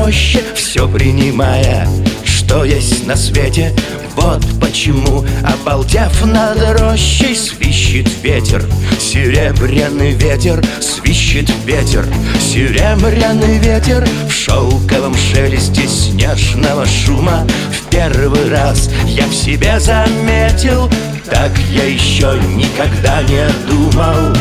проще, все принимая, что есть на свете. Вот почему, обалдев над рощей, свищет ветер, серебряный ветер, свищет ветер, серебряный ветер. В шелковом шелесте снежного шума в первый раз я в себе заметил, так я еще никогда не думал.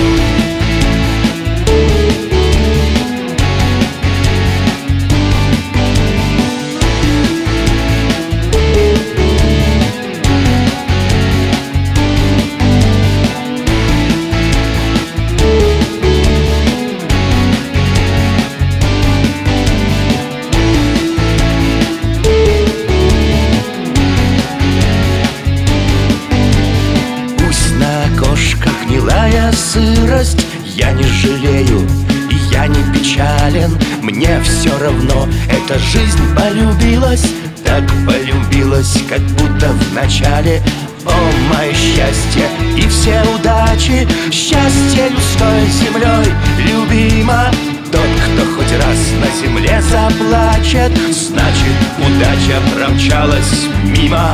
Гнилая сырость, я не жалею, и я не печален. Мне все равно, эта жизнь полюбилась, так полюбилась, как будто в начале. О, мое счастье и все удачи, счастье людской землей любимо. Тот, кто хоть раз на земле заплачет, значит, удача промчалась мимо.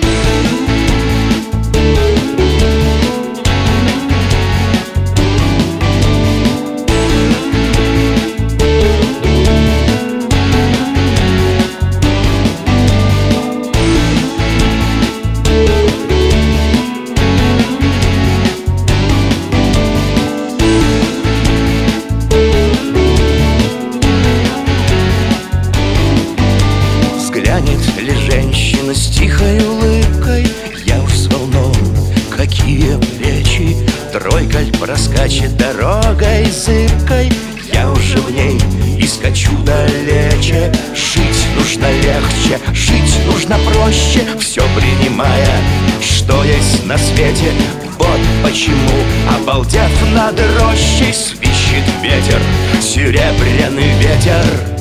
Глянет ли женщина с тихой улыбкой, я уж взволнован, какие плечи. Тройкаль проскачет дорогой зыбкой, я уже в ней и скачу далече. Жить нужно легче, жить нужно проще, все принимая, что есть на свете. Вот почему, обалдев над рощей, свищет ветер, серебряный ветер.